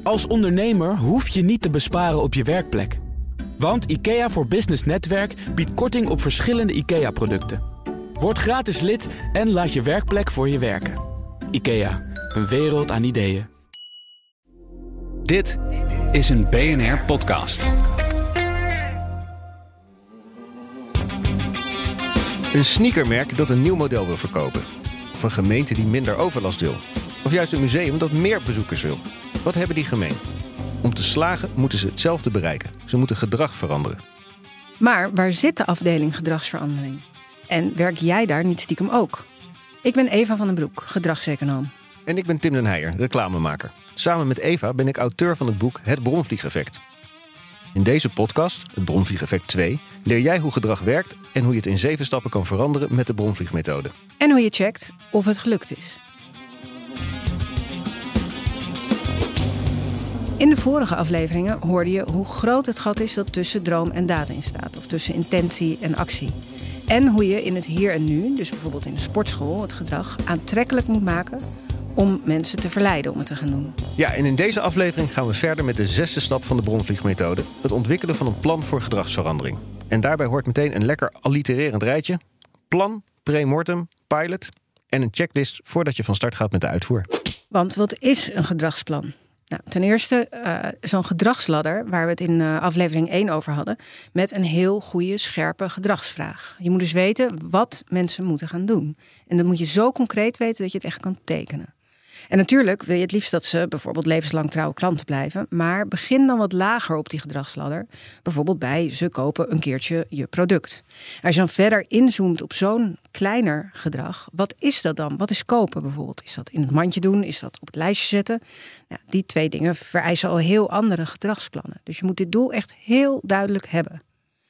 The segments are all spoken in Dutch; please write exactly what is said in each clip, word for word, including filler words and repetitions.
Als ondernemer hoef je niet te besparen op je werkplek. Want IKEA voor Business Netwerk biedt korting op verschillende IKEA-producten. Word gratis lid en laat je werkplek voor je werken. IKEA, een wereld aan ideeën. Dit is een B N R-podcast. Een sneakermerk dat een nieuw model wil verkopen. Of een gemeente die minder overlast wil. Of juist een museum dat meer bezoekers wil. Wat hebben die gemeen? Om te slagen moeten ze hetzelfde bereiken. Ze moeten gedrag veranderen. Maar waar zit de afdeling gedragsverandering? En werk jij daar niet stiekem ook? Ik ben Eva van den Broek, gedragseconoom. En ik ben Tim den Heijer, reclamemaker. Samen met Eva ben ik auteur van het boek Het Bronvliegeffect. In deze podcast, het Bronvliegeffect twee, leer jij hoe gedrag werkt en hoe je het in zeven stappen kan veranderen met de Bronvliegmethode. En hoe je checkt of het gelukt is. In de vorige afleveringen hoorde je hoe groot het gat is dat tussen droom en daad in staat. Of tussen intentie en actie. En hoe je in het hier en nu, dus bijvoorbeeld in de sportschool, het gedrag aantrekkelijk moet maken om mensen te verleiden om het te gaan doen. Ja, en in deze aflevering gaan we verder met de zesde stap van de Bronvliegmethode. Het ontwikkelen van een plan voor gedragsverandering. En daarbij hoort meteen een lekker allitererend rijtje. Plan, pre-mortem, pilot en een checklist voordat je van start gaat met de uitvoer. Want wat is een gedragsplan? Nou, ten eerste uh, zo'n gedragsladder, waar we het in uh, aflevering één over hadden, met een heel goede, scherpe gedragsvraag. Je moet dus weten wat mensen moeten gaan doen. En dat moet je zo concreet weten dat je het echt kan tekenen. En natuurlijk wil je het liefst dat ze bijvoorbeeld levenslang trouwe klanten blijven. Maar begin dan wat lager op die gedragsladder. Bijvoorbeeld bij ze kopen een keertje je product. Als je dan verder inzoomt op zo'n kleiner gedrag. Wat is dat dan? Wat is kopen bijvoorbeeld? Is dat in het mandje doen? Is dat op het lijstje zetten? Nou, die twee dingen vereisen al heel andere gedragsplannen. Dus je moet dit doel echt heel duidelijk hebben.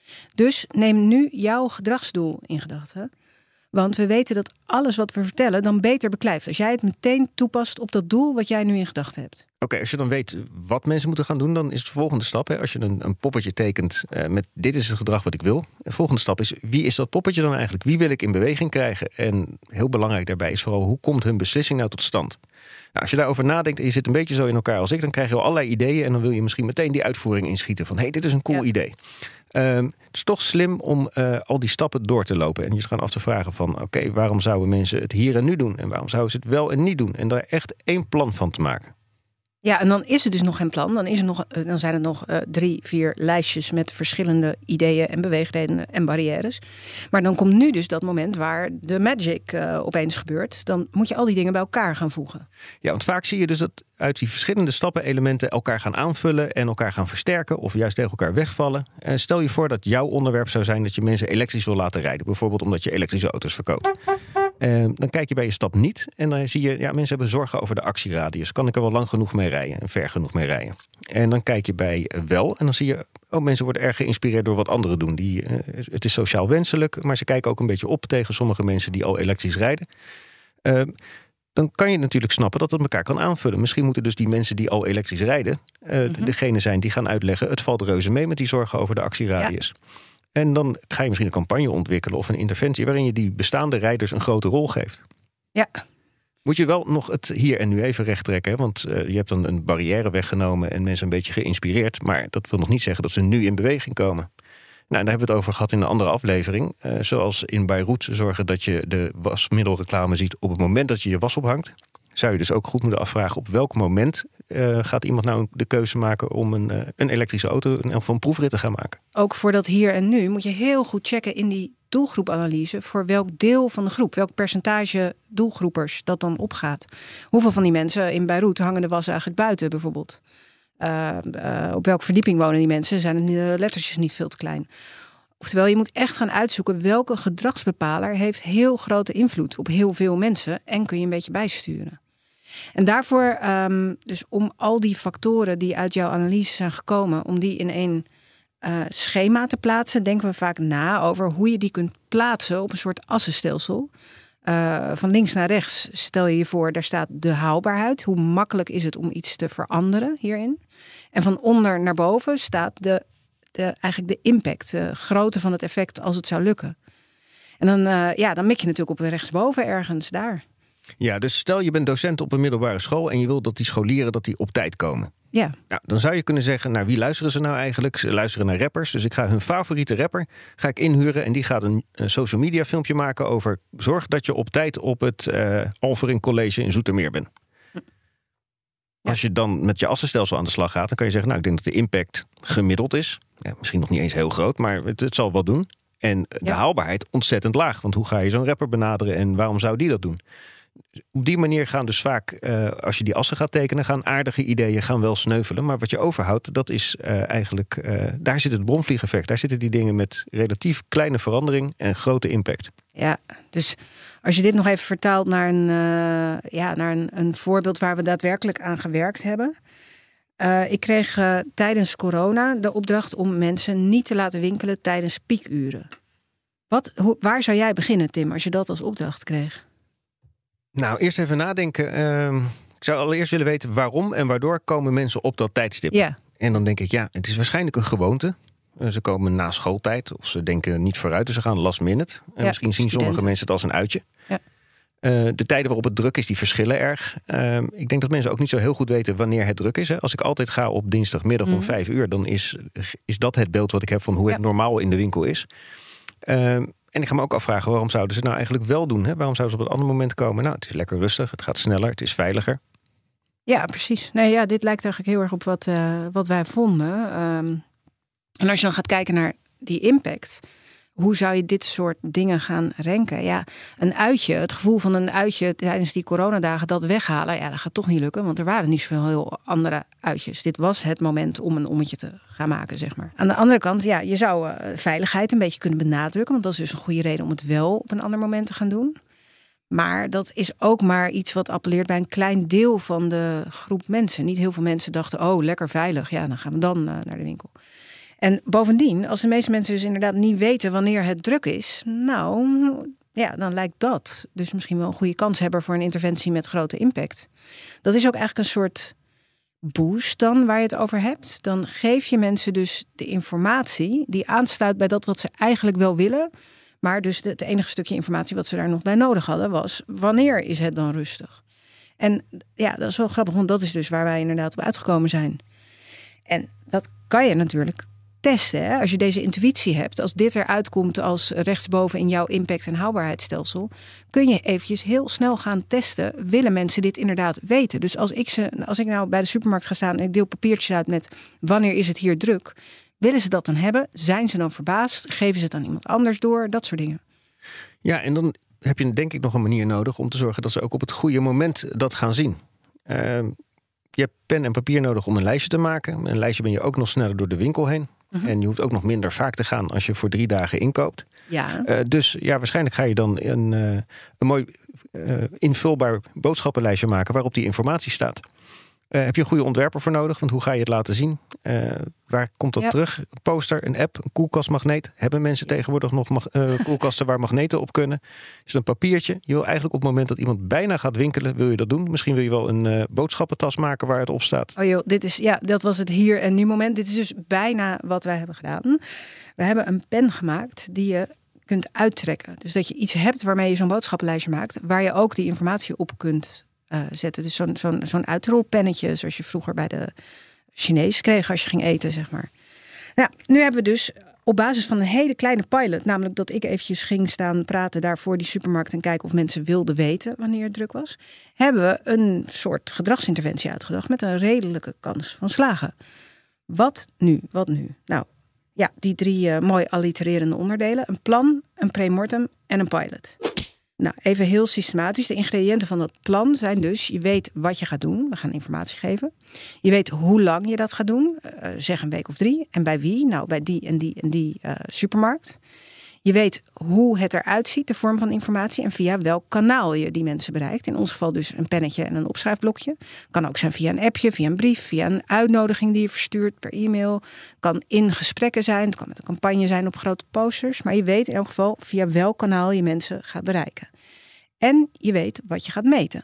Dus neem nu jouw gedragsdoel in gedachten. Want we weten dat alles wat we vertellen dan beter beklijft. Als jij het meteen toepast op dat doel wat jij nu in gedachten hebt. Oké, okay, als je dan weet wat mensen moeten gaan doen, dan is de volgende stap. Hè, als je een, een poppetje tekent uh, met dit is het gedrag wat ik wil. De volgende stap is, wie is dat poppetje dan eigenlijk? Wie wil ik in beweging krijgen? En heel belangrijk daarbij is vooral, hoe komt hun beslissing nou tot stand? Nou, als je daarover nadenkt en je zit een beetje zo in elkaar als ik, dan krijg je al allerlei ideeën en dan wil je misschien meteen die uitvoering inschieten. Van, hé, hey, dit is een cool ja. idee. Um, het is toch slim om uh, al die stappen door te lopen. En je gaan af te vragen van, oké, okay, waarom zouden mensen het hier en nu doen? En waarom zouden ze het wel en niet doen? En daar echt één plan van te maken. Ja, en dan is er dus nog geen plan. Dan, is er nog, dan zijn er nog uh, drie, vier lijstjes met verschillende ideeën en beweegredenen en barrières. Maar dan komt nu dus dat moment waar de magic uh, opeens gebeurt. Dan moet je al die dingen bij elkaar gaan voegen. Ja, want vaak zie je dus dat uit die verschillende stappen elementen elkaar gaan aanvullen en elkaar gaan versterken of juist tegen elkaar wegvallen. En stel je voor dat jouw onderwerp zou zijn dat je mensen elektrisch wil laten rijden. Bijvoorbeeld omdat je elektrische auto's verkoopt. Uh, dan kijk je bij je stap niet en dan zie je, ja, mensen hebben zorgen over de actieradius. Kan ik er wel lang genoeg mee rijden en ver genoeg mee rijden? En dan kijk je bij uh, wel en dan zie je, oh, mensen worden erg geïnspireerd door wat anderen doen. Die, uh, het is sociaal wenselijk, maar ze kijken ook een beetje op tegen sommige mensen die al elektrisch rijden. Uh, dan kan je natuurlijk snappen dat het elkaar kan aanvullen. Misschien moeten dus die mensen die al elektrisch rijden, uh, mm-hmm. degene zijn die gaan uitleggen, het valt reuze mee met die zorgen over de actieradius. Ja. En dan ga je misschien een campagne ontwikkelen of een interventie waarin je die bestaande rijders een grote rol geeft. Ja. Moet je wel nog het hier en nu even recht trekken. Want uh, je hebt dan een barrière weggenomen en mensen een beetje geïnspireerd. Maar dat wil nog niet zeggen dat ze nu in beweging komen. Nou, daar hebben we het over gehad in een andere aflevering. Uh, zoals in Beirut zorgen dat je de wasmiddelreclame ziet op het moment dat je je was ophangt. Zou je dus ook goed moeten afvragen op welk moment uh, gaat iemand nou de keuze maken om een, uh, een elektrische auto in elk geval een proefrit te gaan maken. Ook voor dat hier en nu moet je heel goed checken in die doelgroepanalyse voor welk deel van de groep, welk percentage doelgroepers dat dan opgaat. Hoeveel van die mensen in Beirut hangen de was eigenlijk buiten bijvoorbeeld? Uh, uh, op welke verdieping wonen die mensen? Zijn de lettertjes niet veel te klein? Oftewel, je moet echt gaan uitzoeken welke gedragsbepaler heeft heel grote invloed op heel veel mensen en kun je een beetje bijsturen. En daarvoor, um, dus om al die factoren die uit jouw analyse zijn gekomen, om die in één uh, schema te plaatsen, denken we vaak na over hoe je die kunt plaatsen op een soort assenstelsel. Uh, van links naar rechts stel je je voor, daar staat de haalbaarheid. Hoe makkelijk is het om iets te veranderen hierin? En van onder naar boven staat de, de, eigenlijk de impact, de grootte van het effect als het zou lukken. En dan, uh, ja, dan mik je natuurlijk op rechtsboven ergens daar. Ja, dus stel je bent docent op een middelbare school en je wil dat die scholieren dat die op tijd komen. Ja. Nou, dan zou je kunnen zeggen, nou, wie luisteren ze nou eigenlijk? Ze luisteren naar rappers. Dus ik ga hun favoriete rapper ga ik inhuren. En die gaat een, een social media filmpje maken over zorg dat je op tijd op het uh, Alvering College in Zoetermeer bent. Ja. Als je dan met je assenstelsel aan de slag gaat, dan kan je zeggen, nou, ik denk dat de impact gemiddeld is. Ja, misschien nog niet eens heel groot, maar het, het zal wel doen. En de ja. haalbaarheid ontzettend laag. Want hoe ga je zo'n rapper benaderen en waarom zou die dat doen? Op die manier gaan dus vaak, uh, als je die assen gaat tekenen, gaan aardige ideeën gaan wel sneuvelen. Maar wat je overhoudt, dat is uh, eigenlijk, uh, daar zit het bromvliegeffect. Daar zitten die dingen met relatief kleine verandering en grote impact. Ja, dus als je dit nog even vertaalt naar een, uh, ja, naar een, een voorbeeld waar we daadwerkelijk aan gewerkt hebben. Uh, ik kreeg uh, tijdens corona de opdracht om mensen niet te laten winkelen tijdens piekuren. Wat, hoe, waar zou jij beginnen, Tim, als je dat als opdracht kreeg? Nou, eerst even nadenken. Uh, ik zou allereerst willen weten waarom en waardoor komen mensen op dat tijdstip. Ja. En dan denk ik, ja, het is waarschijnlijk een gewoonte. Uh, ze komen na schooltijd of ze denken niet vooruit. Dus ze gaan last minute. En ja, misschien zien studenten. sommige mensen het als een uitje. Ja. Uh, de tijden waarop het druk is, die verschillen erg. Uh, ik denk dat mensen ook niet zo heel goed weten wanneer het druk is. Hè. Als ik altijd ga op dinsdagmiddag mm. om vijf uur... dan is, is dat het beeld wat ik heb van hoe ja. het normaal in de winkel is. Uh, En ik ga me ook afvragen, waarom zouden ze het nou eigenlijk wel doen? Hè? Waarom zouden ze op een ander moment komen? Nou, het is lekker rustig, het gaat sneller, het is veiliger. Ja, precies. Nee, ja, dit lijkt eigenlijk heel erg op wat, uh, wat wij vonden. Um, en als je dan gaat kijken naar die impact, hoe zou je dit soort dingen gaan ranken? Ja, een uitje, het gevoel van een uitje tijdens die coronadagen, dat weghalen, ja, dat gaat toch niet lukken, want er waren niet zoveel heel andere uitjes. Dit was het moment om een ommetje te gaan maken, zeg maar. Aan de andere kant, ja, je zou uh, veiligheid een beetje kunnen benadrukken, want dat is dus een goede reden om het wel op een ander moment te gaan doen. Maar dat is ook maar iets wat appelleert bij een klein deel van de groep mensen. Niet heel veel mensen dachten, oh, lekker veilig, ja, dan gaan we dan uh, naar de winkel. En bovendien, als de meeste mensen dus inderdaad niet weten wanneer het druk is, nou, ja, dan lijkt dat dus misschien wel een goede kans hebben voor een interventie met grote impact. Dat is ook eigenlijk een soort boost dan waar je het over hebt. Dan geef je mensen dus de informatie die aansluit bij dat wat ze eigenlijk wel willen. Maar dus het enige stukje informatie wat ze daar nog bij nodig hadden was, wanneer is het dan rustig? En ja, dat is wel grappig, want dat is dus waar wij inderdaad op uitgekomen zijn. En dat kan je natuurlijk testen. Hè? Als je deze intuïtie hebt, als dit eruit komt als rechtsboven in jouw impact- en haalbaarheidsstelsel, kun je eventjes heel snel gaan testen. Willen mensen dit inderdaad weten? Dus als ik, ze, als ik nou bij de supermarkt ga staan en ik deel papiertjes uit met wanneer is het hier druk, willen ze dat dan hebben? Zijn ze dan verbaasd? Geven ze het aan iemand anders door? Dat soort dingen. Ja, en dan heb je denk ik nog een manier nodig om te zorgen dat ze ook op het goede moment dat gaan zien. Uh, je hebt pen en papier nodig om een lijstje te maken. Een lijstje ben je ook nog sneller door de winkel heen. Mm-hmm. En je hoeft ook nog minder vaak te gaan als je voor drie dagen inkoopt. Ja. Uh, dus ja, waarschijnlijk ga je dan een, uh, een mooi uh, invulbaar boodschappenlijstje maken waarop die informatie staat. Uh, heb je een goede ontwerper voor nodig? Want hoe ga je het laten zien? Uh, waar komt dat ja. terug? Een poster, een app, een koelkastmagneet. Hebben mensen ja. tegenwoordig nog mag, uh, koelkasten waar magneten op kunnen? Is het een papiertje? Je wil eigenlijk op het moment dat iemand bijna gaat winkelen, wil je dat doen. Misschien wil je wel een uh, boodschappentas maken waar het op staat. Oh joh, dit is, ja, dat was het hier en nu moment. Dit is dus bijna wat wij hebben gedaan. We hebben een pen gemaakt die je kunt uittrekken. Dus dat je iets hebt waarmee je zo'n boodschappenlijstje maakt, waar je ook die informatie op kunt Uh, zetten. Dus zo'n, zo'n, zo'n uitrolpennetje, zoals je vroeger bij de Chinees kreeg als je ging eten, zeg maar. Nou, nu hebben we dus op basis van een hele kleine pilot, namelijk dat ik eventjes ging staan praten daar voor die supermarkt en kijken of mensen wilden weten wanneer het druk was, hebben we een soort gedragsinterventie uitgedacht met een redelijke kans van slagen. Wat nu? Wat nu? Nou, ja, die drie uh, mooi allitererende onderdelen. Een plan, een premortem en een pilot. Nou, even heel systematisch. De ingrediënten van dat plan zijn dus, je weet wat je gaat doen. We gaan informatie geven. Je weet hoe lang je dat gaat doen. Uh, zeg een week of drie. En bij wie? Nou, bij die en die en die uh, supermarkt. Je weet hoe het eruit ziet, de vorm van informatie. En via welk kanaal je die mensen bereikt. In ons geval dus een pennetje en een opschrijfblokje. Kan ook zijn via een appje, via een brief, via een uitnodiging die je verstuurt per e-mail. Kan in gesprekken zijn. Het kan met een campagne zijn op grote posters. Maar je weet in elk geval via welk kanaal je mensen gaat bereiken. En je weet wat je gaat meten.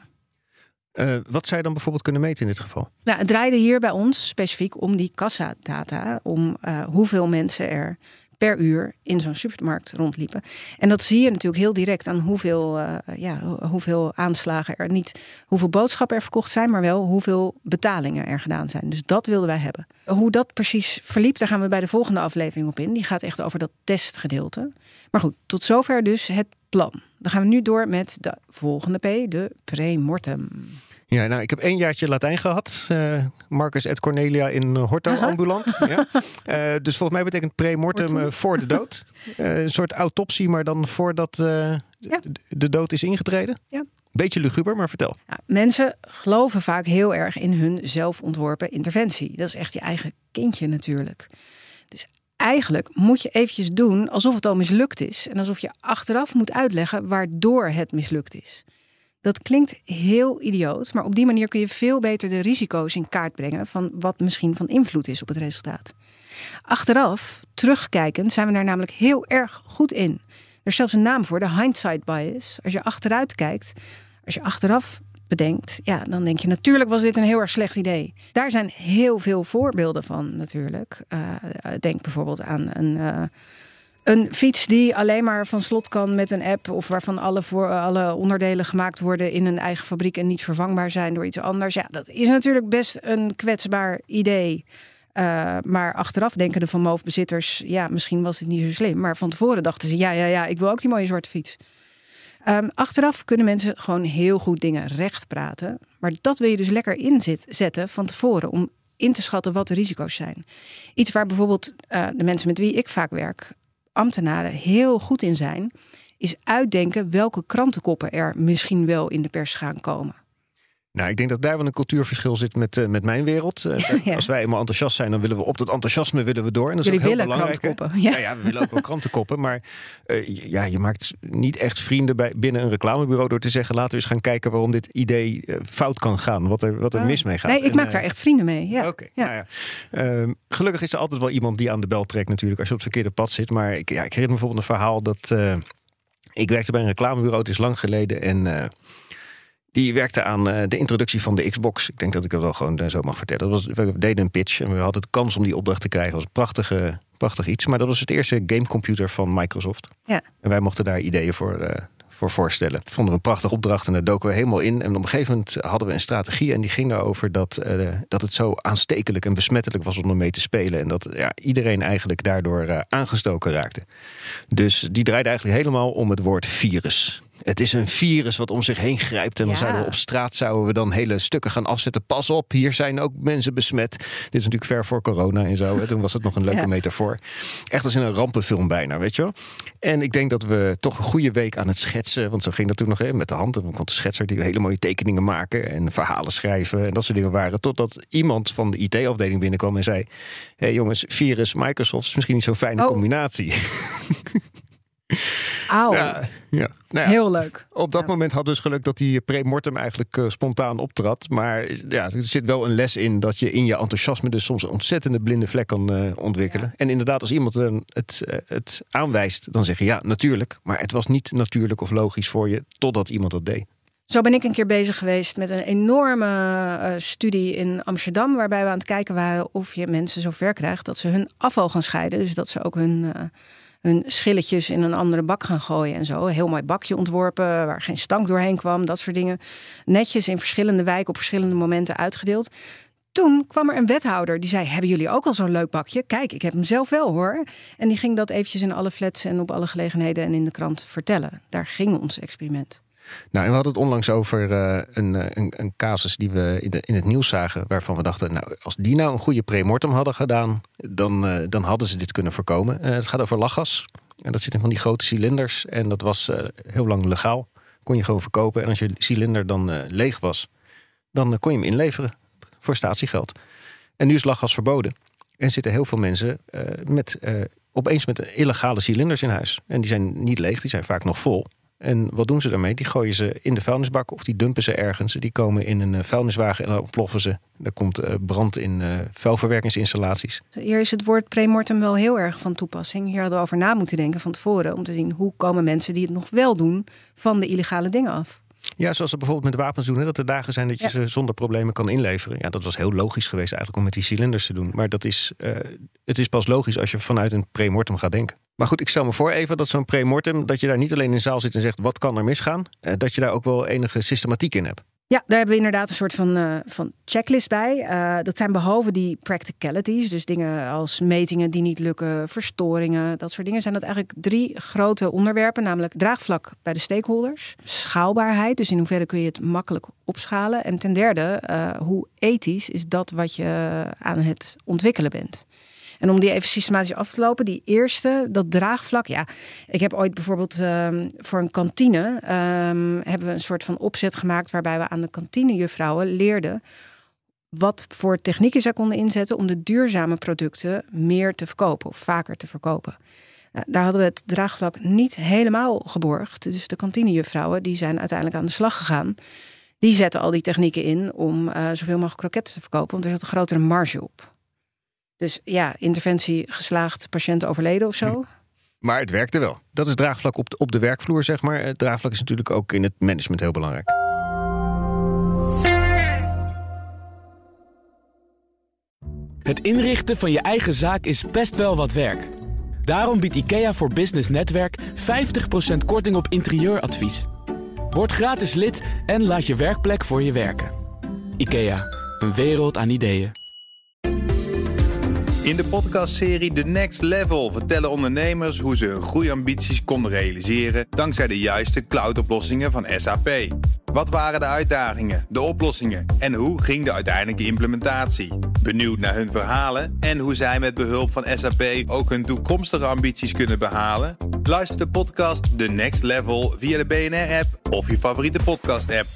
Uh, wat zou je dan bijvoorbeeld kunnen meten in dit geval? Nou, het draaide hier bij ons specifiek om die kassadata. Om uh, hoeveel mensen er per uur in zo'n supermarkt rondliepen. En dat zie je natuurlijk heel direct aan hoeveel, uh, ja, hoeveel aanslagen er niet, hoeveel boodschappen er verkocht zijn, maar wel hoeveel betalingen er gedaan zijn. Dus dat wilden wij hebben. Hoe dat precies verliep, daar gaan we bij de volgende aflevering op in. Die gaat echt over dat testgedeelte. Maar goed, tot zover dus het plan. Dan gaan we nu door met de volgende P, de premortem. Ja, nou, ik heb één jaartje Latijn gehad. Uh, Marcus et Cornelia in uh, Horto ambulant. Ja. Uh, dus volgens mij betekent premortem uh, voor de dood. Uh, een soort autopsie, maar dan voordat uh, ja. de dood is ingetreden. Ja. Beetje luguber, maar vertel. Ja, mensen geloven vaak heel erg in hun zelfontworpen interventie. Dat is echt je eigen kindje natuurlijk. Dus eigenlijk moet je eventjes doen alsof het al mislukt is. En alsof je achteraf moet uitleggen waardoor het mislukt is. Dat klinkt heel idioot, maar op die manier kun je veel beter de risico's in kaart brengen van wat misschien van invloed is op het resultaat. Achteraf, terugkijkend, zijn we daar namelijk heel erg goed in. Er is zelfs een naam voor, de hindsight bias. Als je achteruit kijkt, als je achteraf bedenkt, ja, dan denk je natuurlijk was dit een heel erg slecht idee. Daar zijn heel veel voorbeelden van natuurlijk. Uh, denk bijvoorbeeld aan een... Uh, Een fiets die alleen maar van slot kan met een app, of waarvan alle, voor, alle onderdelen gemaakt worden in een eigen fabriek en niet vervangbaar zijn door iets anders. Ja, dat is natuurlijk best een kwetsbaar idee. Uh, maar achteraf denken de Van Moof-bezitters, ja, misschien was het niet zo slim. Maar van tevoren dachten ze, ja, ja, ja, ik wil ook die mooie zwarte fiets. Um, achteraf kunnen mensen gewoon heel goed dingen recht praten. Maar dat wil je dus lekker inzetten van tevoren om in te schatten wat de risico's zijn. Iets waar bijvoorbeeld uh, de mensen met wie ik vaak werk, ambtenaren, heel goed in zijn, is uitdenken welke krantenkoppen er misschien wel in de pers gaan komen. Nou, ik denk dat daar wel een cultuurverschil zit met, uh, met mijn wereld. Uh, ja. Als wij eenmaal enthousiast zijn, dan willen we op dat enthousiasme willen we door. En dat Jullie is ook heel willen belangrijk. Krantenkoppen. Ja. Ja, ja, we willen ook wel krantenkoppen. Maar uh, ja, je maakt niet echt vrienden bij, binnen een reclamebureau door te zeggen, laten we eens gaan kijken waarom dit idee uh, fout kan gaan. Wat er, wat er uh, mis mee gaat. Nee, ik en, maak uh, daar echt vrienden mee. Ja. Oké. Okay, ja. nou ja. uh, gelukkig is er altijd wel iemand die aan de bel trekt natuurlijk als je op het verkeerde pad zit. Maar ik, ja, ik herinner me bijvoorbeeld een verhaal dat uh, ik werkte bij een reclamebureau. Het is lang geleden en uh, die werkte aan uh, de introductie van de Xbox. Ik denk dat ik dat wel gewoon uh, zo mag vertellen. Dat was, we deden een pitch en we hadden de kans om die opdracht te krijgen. Dat was een prachtige, prachtig iets. Maar dat was het eerste gamecomputer van Microsoft. Ja. En wij mochten daar ideeën voor, uh, voor voorstellen. Dat vonden we een prachtige opdracht en daar doken we helemaal in. En op een gegeven moment hadden we een strategie en die ging daarover dat, uh, dat het zo aanstekelijk en besmettelijk was om ermee te spelen. En dat ja, iedereen eigenlijk daardoor uh, aangestoken raakte. Dus die draaide eigenlijk helemaal om het woord virus. Het is een virus wat om zich heen grijpt. En dan ja. zouden we op straat zouden we dan hele stukken gaan afzetten. Pas op, hier zijn ook mensen besmet. Dit is natuurlijk ver voor corona en zo. Hè. Toen was het nog een leuke ja. metafoor. Echt als in een rampenfilm bijna, weet je wel. En ik denk dat we toch een goede week aan het schetsen. Want zo ging dat toen nog even met de hand. En dan kon de schetser die hele mooie tekeningen maken. En verhalen schrijven en dat soort dingen waren. Totdat iemand van de I T-afdeling binnenkwam en zei, hé hey jongens, virus, Microsoft is misschien niet zo'n fijne oh. combinatie. Auw. Ja, ja. Nou ja, heel leuk. Op dat ja. moment had dus geluk dat die premortem eigenlijk uh, spontaan optrad. Maar ja, er zit wel een les in dat je in je enthousiasme dus soms een ontzettende blinde vlek kan uh, ontwikkelen. Ja. En inderdaad, als iemand uh, het, uh, het aanwijst, dan zeg je ja, natuurlijk. Maar het was niet natuurlijk of logisch voor je totdat iemand dat deed. Zo ben ik een keer bezig geweest met een enorme uh, studie in Amsterdam, waarbij we aan het kijken waren of je mensen zover krijgt dat ze hun afval gaan scheiden. Dus dat ze ook hun... Uh, hun schilletjes in een andere bak gaan gooien en zo. Een heel mooi bakje ontworpen, waar geen stank doorheen kwam. Dat soort dingen. Netjes in verschillende wijken op verschillende momenten uitgedeeld. Toen kwam er een wethouder die zei, hebben jullie ook al zo'n leuk bakje? Kijk, ik heb hem zelf wel hoor. En die ging dat eventjes in alle flats en op alle gelegenheden en in de krant vertellen. Daar ging ons experiment. Nou, en we hadden het onlangs over uh, een, een, een casus die we in, de, in het nieuws zagen, waarvan we dachten, nou, als die nou een goede premortem hadden gedaan, dan, uh, dan hadden ze dit kunnen voorkomen. Uh, het gaat over lachgas. En dat zit in van die grote cilinders. En dat was uh, heel lang legaal. Kon je gewoon verkopen. En als je cilinder dan uh, leeg was, dan uh, kon je hem inleveren voor statiegeld. En nu is lachgas verboden. En zitten heel veel mensen uh, met, uh, opeens met illegale cilinders in huis. En die zijn niet leeg, die zijn vaak nog vol. En wat doen ze daarmee? Die gooien ze in de vuilnisbak of die dumpen ze ergens. Die komen in een vuilniswagen en dan ontploffen ze. Er komt brand in uh, vuilverwerkingsinstallaties. Hier is het woord premortem wel heel erg van toepassing. Hier hadden we over na moeten denken van tevoren. Om te zien hoe komen mensen die het nog wel doen van de illegale dingen af. Ja, zoals ze bijvoorbeeld met wapens doen. Hè, dat er dagen zijn dat je ja. ze zonder problemen kan inleveren. Ja, dat was heel logisch geweest eigenlijk om met die cilinders te doen. Maar dat is, uh, het is pas logisch als je vanuit een premortem gaat denken. Maar goed, ik stel me voor even dat zo'n premortem, dat je daar niet alleen in de zaal zit en zegt wat kan er misgaan. Uh, dat je daar ook wel enige systematiek in hebt. Ja, daar hebben we inderdaad een soort van, uh, van checklist bij. Uh, dat zijn behalve die practicalities, dus dingen als metingen die niet lukken, verstoringen, dat soort dingen, zijn dat eigenlijk drie grote onderwerpen, namelijk draagvlak bij de stakeholders, schaalbaarheid, dus in hoeverre kun je het makkelijk opschalen, en ten derde, uh, hoe ethisch is dat wat je aan het ontwikkelen bent. En om die even systematisch af te lopen, die eerste, dat draagvlak. Ja, ik heb ooit bijvoorbeeld um, voor een kantine um, hebben we een soort van opzet gemaakt waarbij we aan de kantinejuffrouwen leerden wat voor technieken zij konden inzetten om de duurzame producten meer te verkopen of vaker te verkopen. Nou, daar hadden we het draagvlak niet helemaal geborgd. Dus de kantinejuffrouwen die zijn uiteindelijk aan de slag gegaan. Die zetten al die technieken in om uh, zoveel mogelijk kroketten te verkopen, want er zat een grotere marge op. Dus ja, interventie geslaagd, patiënt overleden of zo. Hm. Maar het werkte wel. Dat is draagvlak op de, op de werkvloer, zeg maar. Het draagvlak is natuurlijk ook in het management heel belangrijk. Het inrichten van je eigen zaak is best wel wat werk. Daarom biedt IKEA voor Business Netwerk vijftig procent korting op interieuradvies. Word gratis lid en laat je werkplek voor je werken. IKEA, een wereld aan ideeën. In de podcastserie The Next Level vertellen ondernemers hoe ze hun groeiambities konden realiseren dankzij de juiste cloudoplossingen van S A P. Wat waren de uitdagingen, de oplossingen en hoe ging de uiteindelijke implementatie? Benieuwd naar hun verhalen en hoe zij met behulp van S A P ook hun toekomstige ambities kunnen behalen? Luister de podcast The Next Level via de B N R-app of je favoriete podcast-app.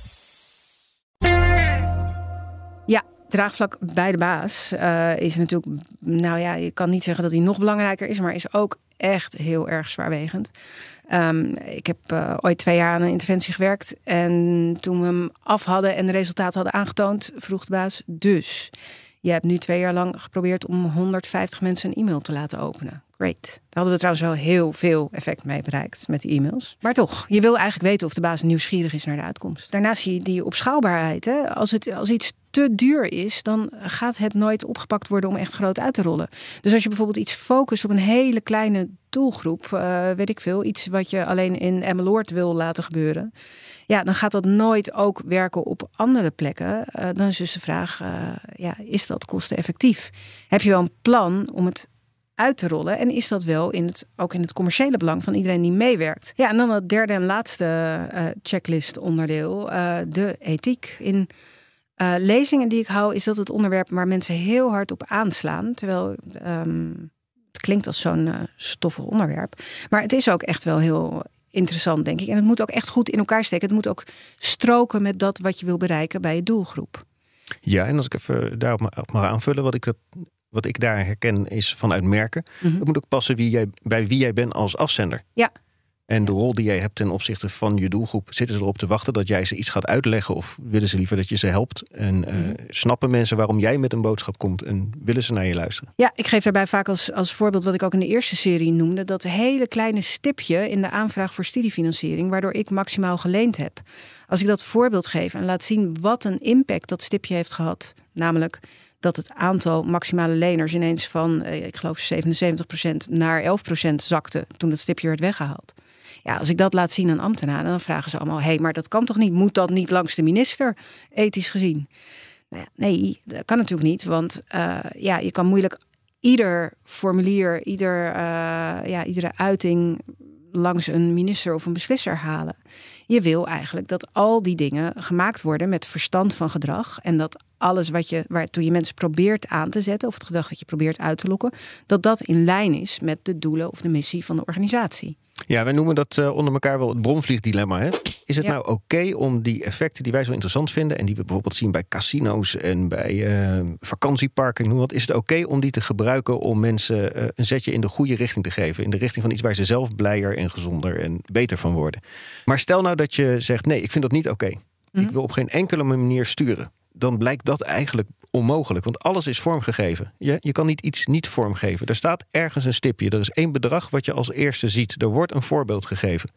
Ja. Draagvlak bij de baas uh, is natuurlijk, nou ja, je kan niet zeggen dat hij nog belangrijker is, maar is ook echt heel erg zwaarwegend. Um, ik heb uh, ooit twee jaar aan een interventie gewerkt en toen we hem af hadden en de resultaten hadden aangetoond, vroeg de baas, dus je hebt nu twee jaar lang geprobeerd om honderdvijftig mensen een e-mail te laten openen. Great. Daar hadden we trouwens wel heel veel effect mee bereikt met die e-mails. Maar toch, je wil eigenlijk weten of de baas nieuwsgierig is naar de uitkomst. Daarnaast zie je die opschaalbaarheid. Hè? Als, het, als iets te duur is, dan gaat het nooit opgepakt worden om echt groot uit te rollen. Dus als je bijvoorbeeld iets focust op een hele kleine doelgroep, uh, weet ik veel, iets wat je alleen in Emmeloord wil laten gebeuren, ja, dan gaat dat nooit ook werken op andere plekken. Uh, dan is dus de vraag, uh, ja, is dat kosteneffectief? Heb je wel een plan om het uit te rollen? En is dat wel in het, ook in het commerciële belang van iedereen die meewerkt? Ja, en dan het derde en laatste uh, checklist onderdeel, uh, de ethiek. In uh, lezingen die ik hou, is dat het onderwerp waar mensen heel hard op aanslaan. Terwijl um, het klinkt als zo'n uh, stoffig onderwerp. Maar het is ook echt wel heel interessant, denk ik. En het moet ook echt goed in elkaar steken. Het moet ook stroken met dat wat je wil bereiken bij je doelgroep. Ja, en als ik even daarop mag aanvullen, wat ik dat Wat ik daar herken is vanuit merken. Mm-hmm. Het moet ook passen wie jij, bij wie jij bent als afzender. Ja. En de rol die jij hebt ten opzichte van je doelgroep. Zitten ze erop te wachten dat jij ze iets gaat uitleggen? Of willen ze liever dat je ze helpt? En uh, mm-hmm. snappen mensen waarom jij met een boodschap komt? En willen ze naar je luisteren? Ja, ik geef daarbij vaak als, als voorbeeld wat ik ook in de eerste serie noemde. Dat hele kleine stipje in de aanvraag voor studiefinanciering, waardoor ik maximaal geleend heb. Als ik dat voorbeeld geef en laat zien wat een impact dat stipje heeft gehad. Namelijk dat het aantal maximale leners ineens van, ik geloof zevenenzeventig procent naar elf procent zakte toen het stipje werd weggehaald. Ja, als ik dat laat zien aan ambtenaren, dan vragen ze allemaal, hé, hey, maar dat kan toch niet? Moet dat niet langs de minister, ethisch gezien? Nou ja, nee, dat kan natuurlijk niet, want uh, ja, je kan moeilijk ieder formulier, ieder, uh, ja, iedere uiting langs een minister of een beslisser halen. Je wil eigenlijk dat al die dingen gemaakt worden met verstand van gedrag en dat alles wat je, waartoe je mensen probeert aan te zetten of het gedrag dat je probeert uit te lokken, dat dat in lijn is met de doelen of de missie van de organisatie. Ja, wij noemen dat uh, onder elkaar wel het bromvliegdilemma. Hè? Is het ja. nou oké okay om die effecten die wij zo interessant vinden en die we bijvoorbeeld zien bij casino's en bij uh, vakantieparken, noem wat, is het oké okay om die te gebruiken om mensen uh, een zetje in de goede richting te geven, in de richting van iets waar ze zelf blijer en gezonder en beter van worden? Maar stel nou dat je zegt, nee, ik vind dat niet oké. Okay. Mm-hmm. Ik wil op geen enkele manier sturen. Dan blijkt dat eigenlijk onmogelijk. Want alles is vormgegeven. Je, je kan niet iets niet vormgeven. Er staat ergens een stipje. Er is één bedrag wat je als eerste ziet. Er wordt een voorbeeld gegeven.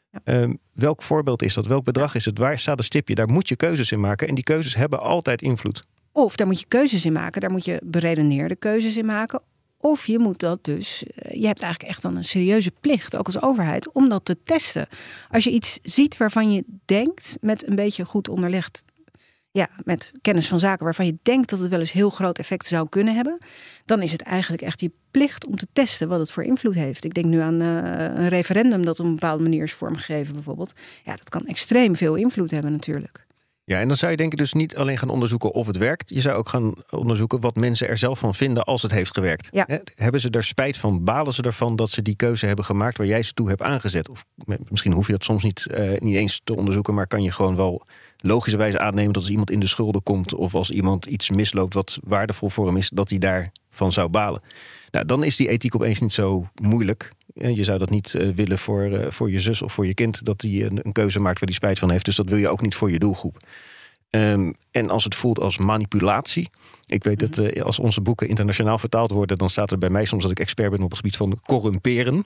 Ja. Um, welk voorbeeld is dat? Welk bedrag is het? Waar staat een stipje? Daar moet je keuzes in maken. En die keuzes hebben altijd invloed. Of daar moet je keuzes in maken. Daar moet je beredeneerde keuzes in maken. Of je moet dat dus... Je hebt eigenlijk echt dan een serieuze plicht, ook als overheid, om dat te testen. Als je iets ziet waarvan je denkt, met een beetje goed onderlegd... Ja, met kennis van zaken waarvan je denkt dat het wel eens heel groot effect zou kunnen hebben, dan is het eigenlijk echt je plicht om te testen wat het voor invloed heeft. Ik denk nu aan uh, een referendum dat op een bepaalde manier is vormgegeven bijvoorbeeld. Ja, dat kan extreem veel invloed hebben natuurlijk. Ja, en dan zou je denk ik dus niet alleen gaan onderzoeken of het werkt. Je zou ook gaan onderzoeken wat mensen er zelf van vinden als het heeft gewerkt. Ja. He, hebben ze er spijt van? Balen ze ervan dat ze die keuze hebben gemaakt waar jij ze toe hebt aangezet? Of misschien hoef je dat soms niet, uh, niet eens te onderzoeken, maar kan je gewoon wel logischerwijze aannemen dat als iemand in de schulden komt of als iemand iets misloopt wat waardevol voor hem is, dat hij daarvan zou balen. Nou, dan is die ethiek opeens niet zo moeilijk. Je zou dat niet uh, willen voor, uh, voor je zus of voor je kind, dat die een, een keuze maakt waar die spijt van heeft. Dus dat wil je ook niet voor je doelgroep. Um, en als het voelt als manipulatie. Ik weet dat uh, als onze boeken internationaal vertaald worden, dan staat er bij mij soms dat ik expert ben op het gebied van corrumperen.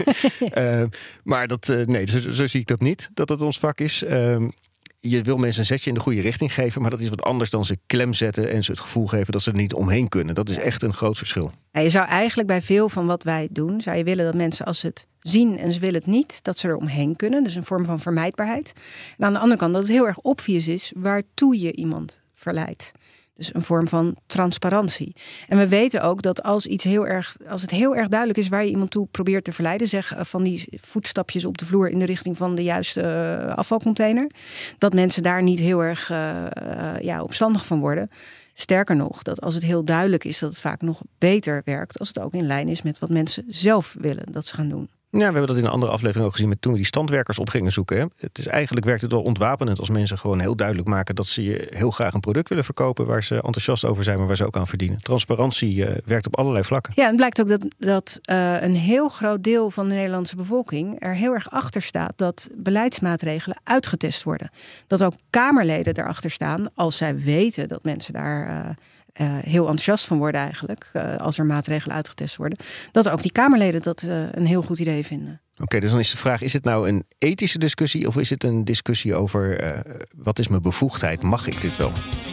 uh, maar dat, uh, nee, zo, zo zie ik dat niet, dat het ons vak is. Um, Je wil mensen een zetje in de goede richting geven, maar dat is wat anders dan ze klem zetten en ze het gevoel geven dat ze er niet omheen kunnen. Dat is echt een groot verschil. Ja, je zou eigenlijk bij veel van wat wij doen, zou je willen dat mensen als ze het zien en ze willen het niet, dat ze er omheen kunnen. Dus een vorm van vermijdbaarheid. En aan de andere kant dat het heel erg obvious is waartoe je iemand verleidt. Dus een vorm van transparantie. En we weten ook dat als iets heel erg, als het heel erg duidelijk is waar je iemand toe probeert te verleiden, zeg van die voetstapjes op de vloer in de richting van de juiste uh, afvalcontainer, dat mensen daar niet heel erg uh, uh, ja, opstandig van worden. Sterker nog, dat als het heel duidelijk is, dat het vaak nog beter werkt als het ook in lijn is met wat mensen zelf willen dat ze gaan doen. Ja, we hebben dat in een andere aflevering ook gezien met toen we die standwerkers op gingen zoeken. Hè. Het is eigenlijk werkt het wel ontwapenend als mensen gewoon heel duidelijk maken dat ze je heel graag een product willen verkopen waar ze enthousiast over zijn, maar waar ze ook aan verdienen. Transparantie uh, werkt op allerlei vlakken. Ja, en het blijkt ook dat, dat uh, een heel groot deel van de Nederlandse bevolking er heel erg achter staat dat beleidsmaatregelen uitgetest worden. Dat ook Kamerleden erachter staan als zij weten dat mensen daar Uh, Uh, heel enthousiast van worden eigenlijk, uh, als er maatregelen uitgetest worden, dat ook die Kamerleden dat uh, een heel goed idee vinden. Oké, okay, dus dan is de vraag, is het nou een ethische discussie of is het een discussie over uh, wat is mijn bevoegdheid? Mag ik dit wel?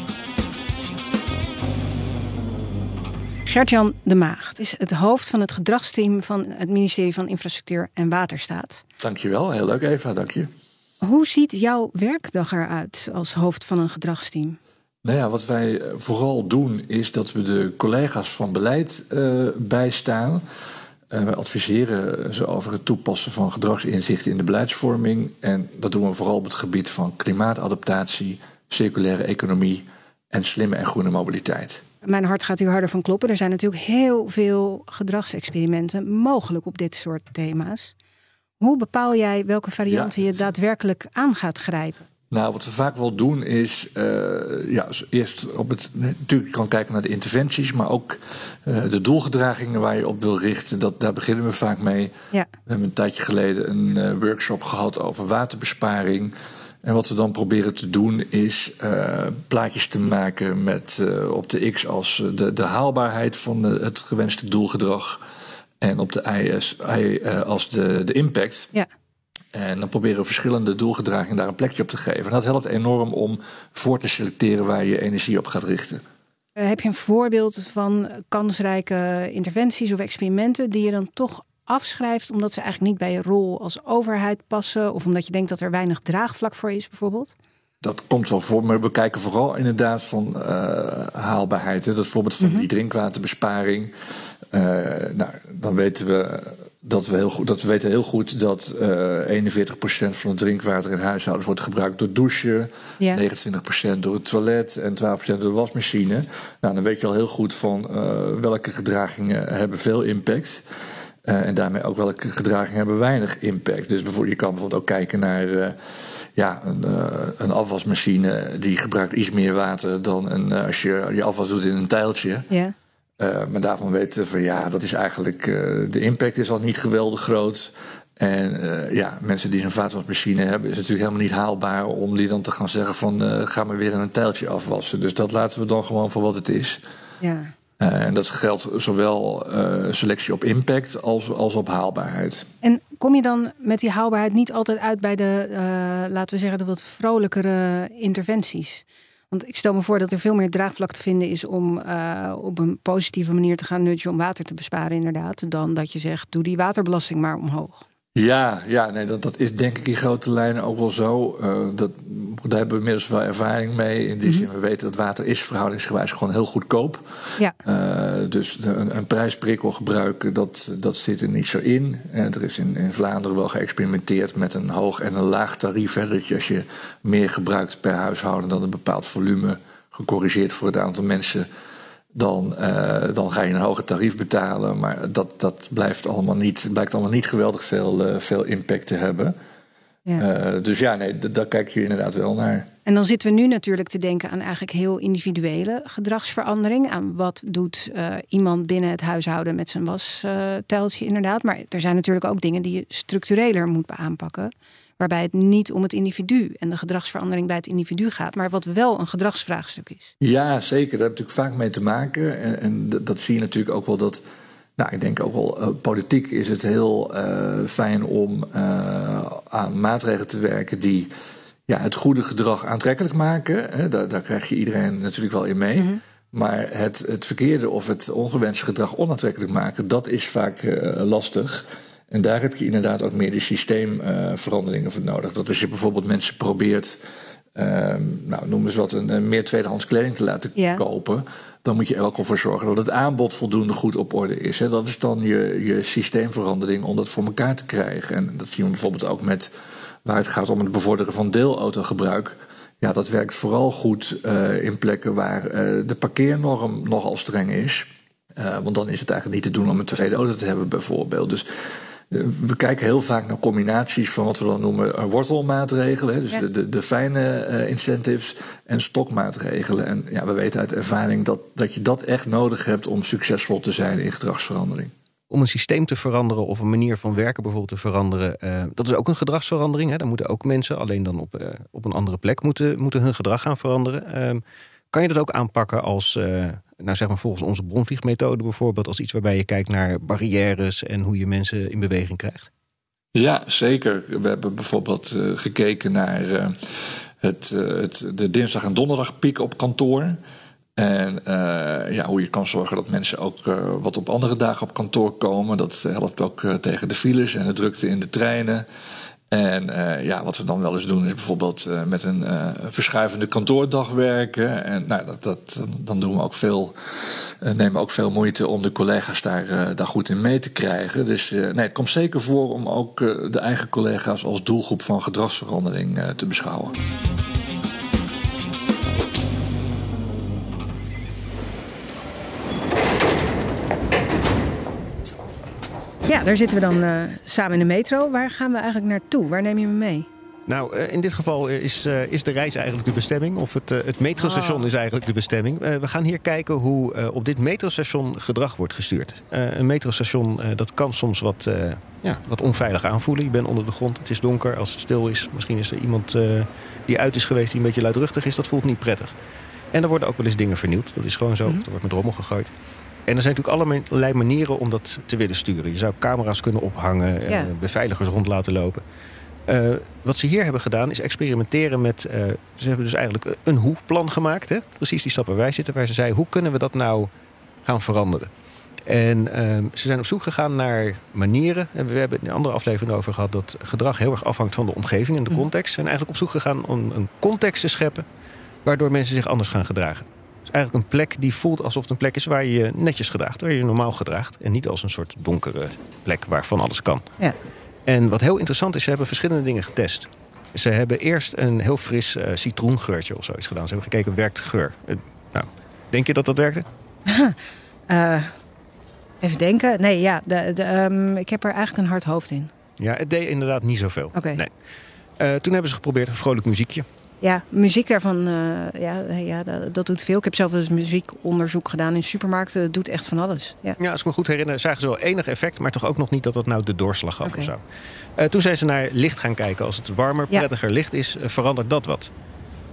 Gert-Jan de Maagd is het hoofd van het gedragsteam van het ministerie van Infrastructuur en Waterstaat. Dankjewel, heel leuk Eva, dank je. Hoe ziet jouw werkdag eruit als hoofd van een gedragsteam? Nou ja, wat wij vooral doen is dat we de collega's van beleid uh, bijstaan. Uh, wij adviseren ze over het toepassen van gedragsinzichten in de beleidsvorming. En dat doen we vooral op het gebied van klimaatadaptatie, circulaire economie en slimme en groene mobiliteit. Mijn hart gaat hier harder van kloppen. Er zijn natuurlijk heel veel gedragsexperimenten mogelijk op dit soort thema's. Hoe bepaal jij welke varianten ja. je daadwerkelijk aan gaat grijpen? Nou, wat we vaak wel doen is, uh, ja, eerst op het, natuurlijk kan kijken naar de interventies, maar ook uh, de doelgedragingen waar je op wil richten. Dat, daar beginnen we vaak mee. Ja. We hebben een tijdje geleden een uh, workshop gehad over waterbesparing. En wat we dan proberen te doen is uh, plaatjes te maken met uh, op de X als de, de haalbaarheid van de, het gewenste doelgedrag en op de Y als, Y, uh, als de, de impact. Ja. En dan proberen we verschillende doelgedragingen daar een plekje op te geven. En dat helpt enorm om voor te selecteren waar je energie op gaat richten. Uh, heb je een voorbeeld van kansrijke interventies of experimenten die je dan toch afschrijft omdat ze eigenlijk niet bij je rol als overheid passen of omdat je denkt dat er weinig draagvlak voor is bijvoorbeeld? Dat komt wel voor, maar we kijken vooral inderdaad van uh, haalbaarheid. Hè. Dat voorbeeld van mm-hmm. die drinkwaterbesparing. Uh, nou, dan weten we dat we heel goed, dat we weten heel goed dat uh, eenenveertig procent van het drinkwater in huishoudens wordt gebruikt door douchen, ja. negenentwintig procent door het toilet en twaalf procent door de wasmachine. Nou, dan weet je al heel goed van uh, welke gedragingen hebben veel impact. Uh, en daarmee ook welke gedragingen hebben weinig impact. Dus bijvoorbeeld, je kan bijvoorbeeld ook kijken naar uh, ja, een, uh, een afwasmachine die gebruikt iets meer water dan een, uh, als je je afwas doet in een tijltje. Ja. Uh, maar daarvan weten we van ja, dat is eigenlijk uh, de impact is al niet geweldig groot. En uh, ja, mensen die een vaatwasmachine hebben, is het natuurlijk helemaal niet haalbaar om die dan te gaan zeggen van uh, ga maar weer in een tijltje afwassen. Dus dat laten we dan gewoon voor wat het is. Ja. Uh, en dat geldt zowel uh, selectie op impact als, als op haalbaarheid. En kom je dan met die haalbaarheid niet altijd uit bij de, uh, laten we zeggen, de wat vrolijkere interventies? Want ik stel me voor dat er veel meer draagvlak te vinden is om uh, op een positieve manier te gaan nudgen om water te besparen, inderdaad, dan dat je zegt, doe die waterbelasting maar omhoog. Ja, ja nee, dat, dat is denk ik in grote lijnen ook wel zo. Uh, dat, daar hebben we inmiddels wel ervaring mee. In die mm-hmm. zin, we weten dat water is verhoudingsgewijs gewoon heel goedkoop. Ja. Uh, dus een, een prijsprikkel gebruiken, dat, dat zit er niet zo in. Uh, er is in, in Vlaanderen wel geëxperimenteerd met een hoog en een laag tarief. Hè, dat je als je meer gebruikt per huishouden dan een bepaald volume, gecorrigeerd voor het aantal mensen, Dan, uh, dan ga je een hoger tarief betalen. Maar dat, dat blijft allemaal niet, blijkt allemaal niet geweldig veel, uh, veel impact te hebben. Ja. Uh, dus ja, nee, d- daar kijk je inderdaad wel naar. En dan zitten we nu natuurlijk te denken aan eigenlijk heel individuele gedragsverandering. Aan wat doet uh, iemand binnen het huishouden met zijn wasteltje uh, inderdaad. Maar er zijn natuurlijk ook dingen die je structureler moet aanpakken. Waarbij het niet om het individu en de gedragsverandering bij het individu gaat, maar wat wel een gedragsvraagstuk is. Ja, zeker. Daar heb je natuurlijk vaak mee te maken. En, en dat, dat zie je natuurlijk ook wel dat. Nou, ik denk ook wel, uh, politiek is het heel uh, fijn om uh, aan maatregelen te werken die ja, het goede gedrag aantrekkelijk maken. Hè. Daar, daar krijg je iedereen natuurlijk wel in mee. Mm-hmm. Maar het, het verkeerde of het ongewenste gedrag onaantrekkelijk maken, dat is vaak uh, lastig. En daar heb je inderdaad ook meer de systeemveranderingen uh, voor nodig. Dat als je bijvoorbeeld mensen probeert, uh, nou, noem eens wat, een, een meer tweedehands kleding te laten ja. kopen, dan moet je er ook al voor zorgen dat het aanbod voldoende goed op orde is. Hè. Dat is dan je, je systeemverandering om dat voor elkaar te krijgen. En dat zien we bijvoorbeeld ook met waar het gaat om het bevorderen van deelautogebruik. Ja, dat werkt vooral goed uh, in plekken waar uh, de parkeernorm nogal streng is. Uh, want dan is het eigenlijk niet te doen om een tweede auto te hebben bijvoorbeeld. Dus we kijken heel vaak naar combinaties van wat we dan noemen wortelmaatregelen. Dus ja. de, de, de fijne uh, incentives en stokmaatregelen. En ja, we weten uit ervaring dat, dat je dat echt nodig hebt om succesvol te zijn in gedragsverandering. Om een systeem te veranderen of een manier van werken bijvoorbeeld te veranderen, uh, dat is ook een gedragsverandering. Hè? Daar moeten ook mensen alleen dan op, uh, op een andere plek moeten, moeten hun gedrag gaan veranderen. Um, kan je dat ook aanpakken als, uh, nou zeg maar volgens onze bronvliegmethode bijvoorbeeld, als iets waarbij je kijkt naar barrières en hoe je mensen in beweging krijgt? Ja, zeker. We hebben bijvoorbeeld uh, gekeken naar uh, het, uh, het, de dinsdag- en donderdagpiek op kantoor. En uh, ja, hoe je kan zorgen dat mensen ook uh, wat op andere dagen op kantoor komen. Dat helpt ook uh, tegen de files en de drukte in de treinen. En uh, ja, wat we dan wel eens doen is bijvoorbeeld uh, met een uh, verschuivende kantoordag werken. En nou, dat, dat, dan doen we ook veel, uh, nemen we ook veel moeite om de collega's daar, uh, daar goed in mee te krijgen. Dus uh, nee, het komt zeker voor om ook uh, de eigen collega's als doelgroep van gedragsverandering uh, te beschouwen. Ja, daar zitten we dan uh, samen in de metro. Waar gaan we eigenlijk naartoe? Waar neem je me mee? Nou, uh, in dit geval is, uh, is de reis eigenlijk de bestemming. Of het, uh, het metrostation oh. is eigenlijk de bestemming. Uh, we gaan hier kijken hoe uh, op dit metrostation gedrag wordt gestuurd. Uh, een metrostation uh, dat kan soms wat, uh, ja, wat onveilig aanvoelen. Je bent onder de grond, het is donker. Als het stil is, misschien is er iemand uh, die uit is geweest die een beetje luidruchtig is. Dat voelt niet prettig. En er worden ook wel eens dingen vernield. Dat is gewoon zo. Mm-hmm. Of er wordt met rommel gegooid. En er zijn natuurlijk allerlei manieren om dat te willen sturen. Je zou camera's kunnen ophangen, ja. uh, beveiligers rond laten lopen. Uh, wat ze hier hebben gedaan is experimenteren met. Uh, ze hebben dus eigenlijk een hoe-plan gemaakt. Hè? Precies die stap waar wij zitten, waar ze zeiden: hoe kunnen we dat nou gaan veranderen? En uh, ze zijn op zoek gegaan naar manieren. En we hebben het in een andere aflevering over gehad dat gedrag heel erg afhangt van de omgeving en de context. Ze zijn eigenlijk op zoek gegaan om een context te scheppen waardoor mensen zich anders gaan gedragen. Het is eigenlijk een plek die voelt alsof het een plek is waar je je netjes gedraagt, waar je je normaal gedraagt. En niet als een soort donkere plek waar van alles kan. Ja. En wat heel interessant is, ze hebben verschillende dingen getest. Ze hebben eerst een heel fris uh, citroengeurtje of zoiets gedaan. Ze hebben gekeken, werkt geur? Uh, nou, denk je dat dat werkte? uh, even denken. Nee, ja, de, de, um, ik heb er eigenlijk een hard hoofd in. Ja, het deed inderdaad niet zoveel. Okay. Nee. Uh, toen hebben ze geprobeerd een vrolijk muziekje. Ja, muziek daarvan, uh, ja, ja dat, dat doet veel. Ik heb zelf wel eens muziekonderzoek gedaan in supermarkten. Dat doet echt van alles. Ja, ja als ik me goed herinner, zagen ze wel enig effect, maar toch ook nog niet dat dat nou de doorslag gaf okay. of zo. Uh, toen zijn ze naar licht gaan kijken. Als het warmer, prettiger ja. licht is, uh, verandert dat wat.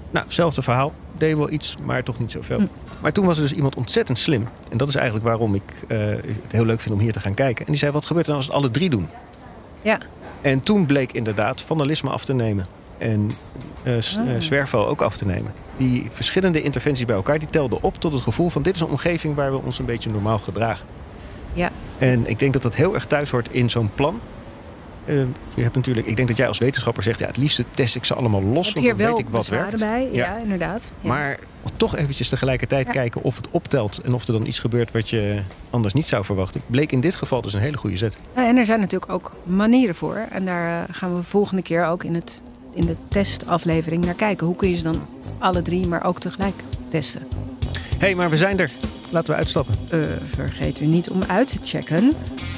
Nou, hetzelfde verhaal. Deed wel iets, maar toch niet zoveel. Hm. Maar toen was er dus iemand ontzettend slim. En dat is eigenlijk waarom ik uh, het heel leuk vind om hier te gaan kijken. En die zei, wat gebeurt er nou als het alle drie doen? Ja. En toen bleek inderdaad vandalisme af te nemen. En uh, ah. zwerfvuil ook af te nemen. Die verschillende interventies bij elkaar, die telden op tot het gevoel van... dit is een omgeving waar we ons een beetje normaal gedragen. Ja. En ik denk dat dat heel erg thuis hoort in zo'n plan. Uh, je hebt natuurlijk, ik denk dat jij als wetenschapper zegt... ja, het liefste test ik ze allemaal los, want dan weet ik wat werkt. Bij. Ja, ja, inderdaad. Ja. Maar toch eventjes tegelijkertijd ja. kijken of het optelt... en of er dan iets gebeurt wat je anders niet zou verwachten. Bleek in dit geval dus een hele goede zet. Ja, en er zijn natuurlijk ook manieren voor. En daar uh, gaan we volgende keer ook in, het, in de testaflevering naar kijken. Hoe kun je ze dan alle drie, maar ook tegelijk testen? Hé, hey, maar we zijn er. Laten we uitstappen. Uh, vergeet u niet om uit te checken...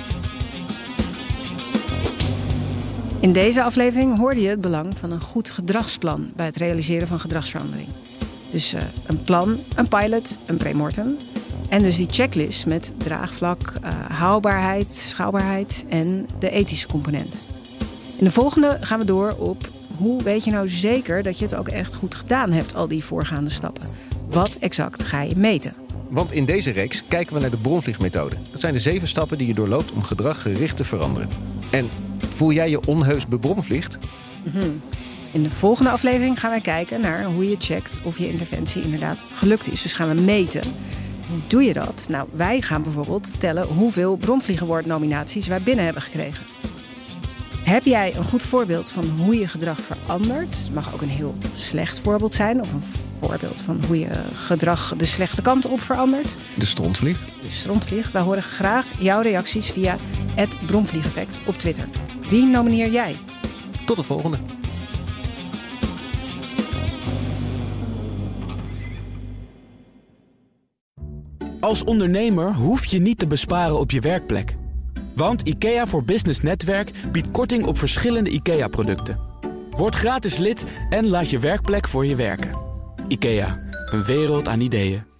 In deze aflevering hoorde je het belang van een goed gedragsplan bij het realiseren van gedragsverandering. Dus uh, een plan, een pilot, een premortem. En dus die checklist met draagvlak, uh, haalbaarheid, schaalbaarheid en de ethische component. In de volgende gaan we door op hoe weet je nou zeker dat je het ook echt goed gedaan hebt, al die voorgaande stappen. Wat exact ga je meten? Want in deze reeks kijken we naar de bronvliegmethode. Dat zijn de zeven stappen die je doorloopt om gedrag gericht te veranderen. En voel jij je onheus bebromvliegt? Mm-hmm. In de volgende aflevering gaan wij kijken naar hoe je checkt of je interventie inderdaad gelukt is. Dus gaan we meten. Hoe doe je dat? Nou, wij gaan bijvoorbeeld tellen hoeveel Bromvliegenwoord-nominaties wij binnen hebben gekregen. Heb jij een goed voorbeeld van hoe je gedrag verandert? Het mag ook een heel slecht voorbeeld zijn. Of een voorbeeld van hoe je gedrag de slechte kant op verandert. De strontvlieg. De strontvlieg. Wij horen graag jouw reacties via het Bromvliegeffect op Twitter. Wie nomineer jij? Tot de volgende. Als ondernemer hoef je niet te besparen op je werkplek. Want IKEA voor Business Netwerk biedt korting op verschillende IKEA-producten. Word gratis lid en laat je werkplek voor je werken. IKEA, een wereld aan ideeën.